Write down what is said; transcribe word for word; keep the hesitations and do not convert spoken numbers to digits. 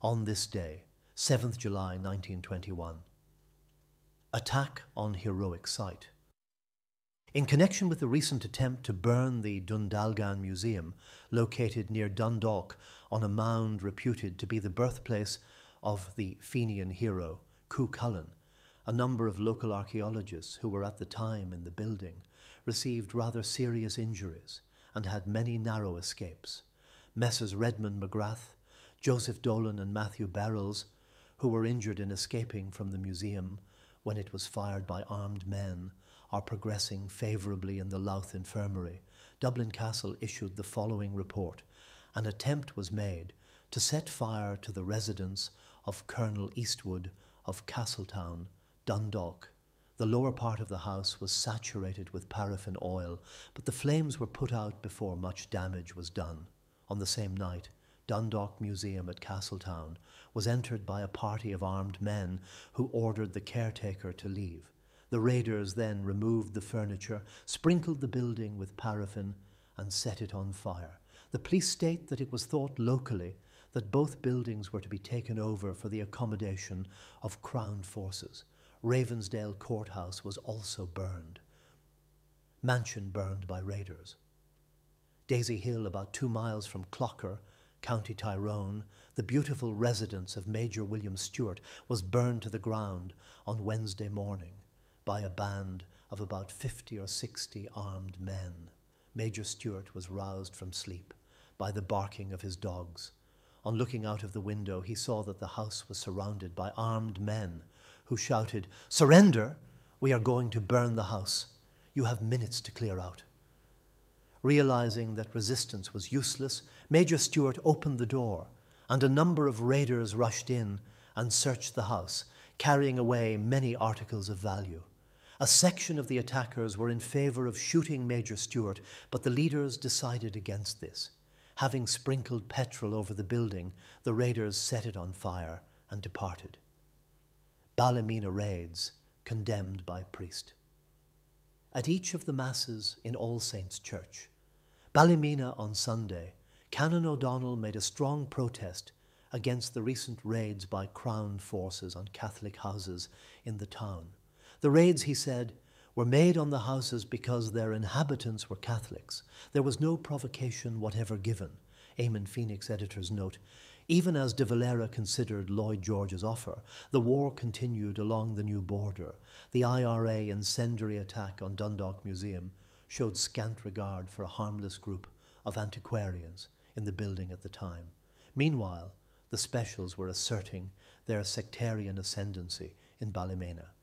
on this day, seventh July nineteen twenty-one. Attack on heroic site. In connection with the recent attempt to burn the Dundalgan Museum, located near Dundalk on a mound reputed to be the birthplace of the Fenian hero Cú Chulainn, a number of local archaeologists who were at the time in the building received rather serious injuries and had many narrow escapes. Messrs. Redmond McGrath, Joseph Dolan and Matthew Barrels, who were injured in escaping from the museum when it was fired by armed men, are progressing favourably in the Louth Infirmary. Dublin Castle issued the following report. An attempt was made to set fire to the residence of Colonel Eastwood of Castletown, Dundalk. The lower part of the house was saturated with paraffin oil, but the flames were put out before much damage was done. On the same night, Dundalk Museum at Castletown was entered by a party of armed men who ordered the caretaker to leave. The raiders then removed the furniture, sprinkled the building with paraffin, and set it on fire. The police state that it was thought locally that both buildings were to be taken over for the accommodation of Crown forces. Ravensdale Courthouse was also burned. Mansion burned by raiders. Daisy Hill, about two miles from Clocker, County Tyrone, the beautiful residence of Major William Stewart, was burned to the ground on Wednesday morning by a band of about fifty or sixty armed men. Major Stewart was roused from sleep by the barking of his dogs. On looking out of the window, he saw that the house was surrounded by armed men who shouted, "Surrender! We are going to burn the house. You have minutes to clear out." Realizing that resistance was useless, Major Stewart opened the door, and a number of raiders rushed in and searched the house, carrying away many articles of value. A section of the attackers were in favor of shooting Major Stewart, but the leaders decided against this. Having sprinkled petrol over the building, the raiders set it on fire and departed. Ballymena raids, condemned by priest. At each of the masses in All Saints' Church, Ballymena on Sunday, Canon O'Donnell made a strong protest against the recent raids by Crown forces on Catholic houses in the town. The raids, he said, were made on the houses because their inhabitants were Catholics. There was no provocation whatever given. Eamon Phoenix editor's note, even as de Valera considered Lloyd George's offer, the war continued along the new border. The I R A incendiary attack on Dundalk Museum showed scant regard for a harmless group of antiquarians in the building at the time. Meanwhile, the specials were asserting their sectarian ascendancy in Ballymena.